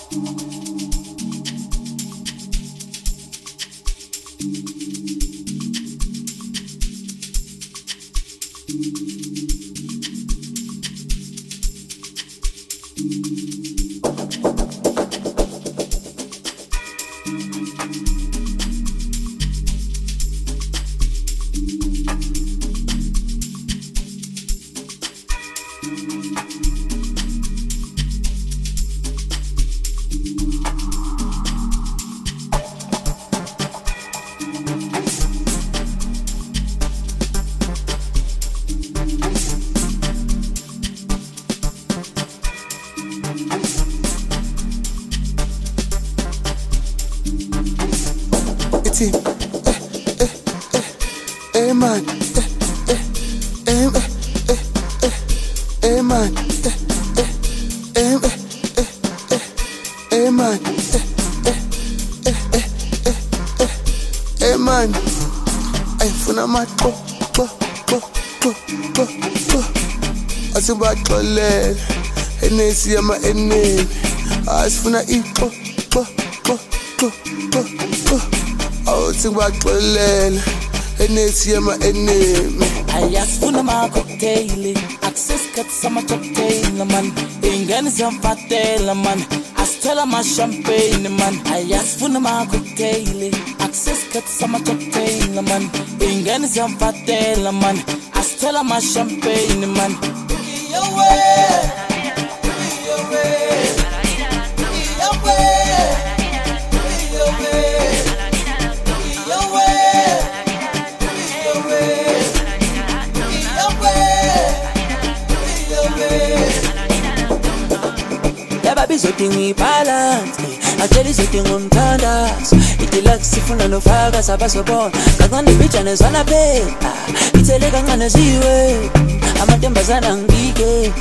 Asibaxolele enesi yama enemi asifuna ixo awuthi ngibaxolele enesi yama enemi ayasifuna ama-cocktail access khathi sama-cocktail man ingane ziyamfatela man asithela ama-champagne man ayasifuna ama-cocktail access khathi sama-cocktail man ingane ziyamfatela man asithela ama-champagne man Bizodinga ibalance atshela izodinga umthandazo itilak sifuna nofaka sabasobona kancane ibijane zwana phela ithele kancane ziwe amantombazana ngibike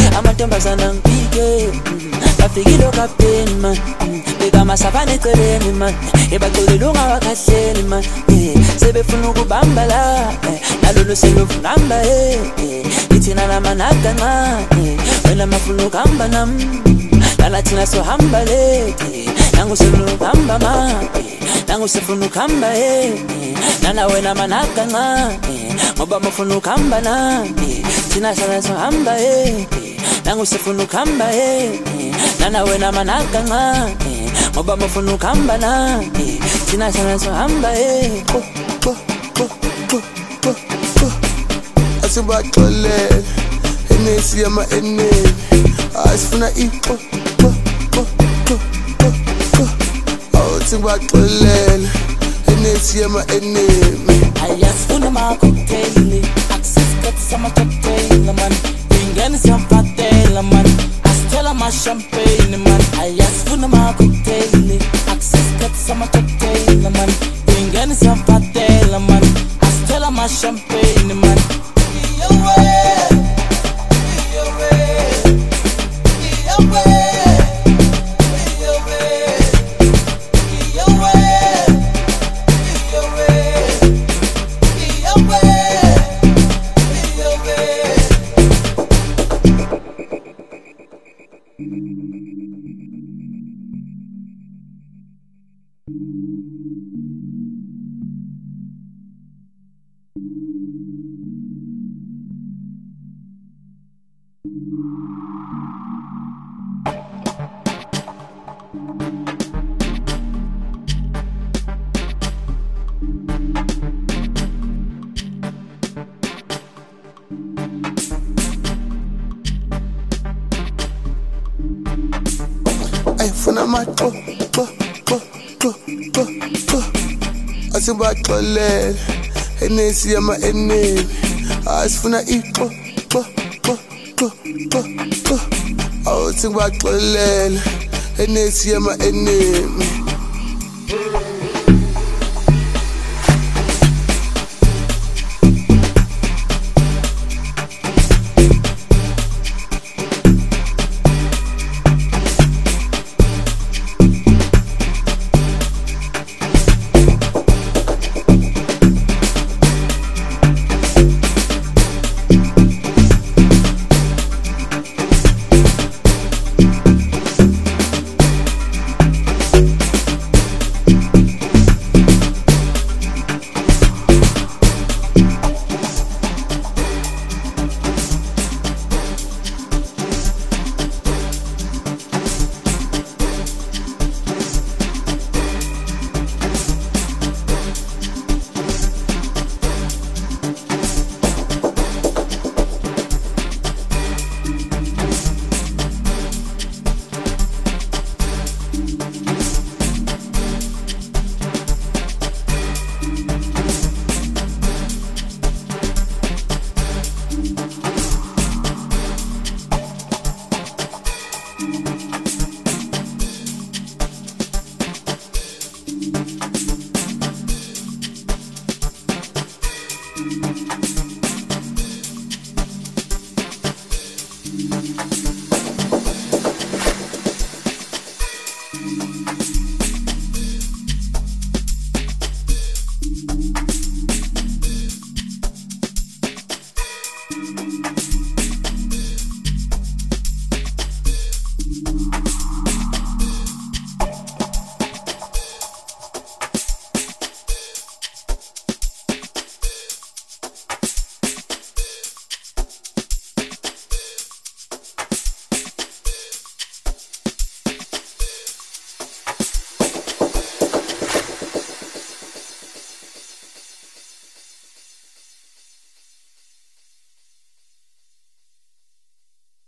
bafikile okapteni man bekamasavane eceleni man ebacolela ungawakhahleli man sebefuna ukubamba la nalolo selofuna ithina namanaga ncane wena mafuna ukuhamba nami Lala tina so hamba late Nangu sefunu kamba ma Nangu sefunu kamba Nana wena manaka nga Moba mafunu kamba na Tina sana so hamba Nangu sefunu kamba Nana wena manaka nga Moba mafunu kamba na Tina sana so hamba Asibaxolele enesi yama enemi asifuna ixo awuthi ngibaxolele enesi yama enemi ayasifuna ama-cocktail access khathi sama-cocktail man ingane ziyamfatela man asithela ama-champagne man ayasifuna ama-cocktail access khathi sama-cocktail man ingane ziyamfatela man asithela ama-champagne man ayifuna amaxo asibaxolele enesi yama enemi asifuna ixo awuthi ngibaxolele enesi yama enemi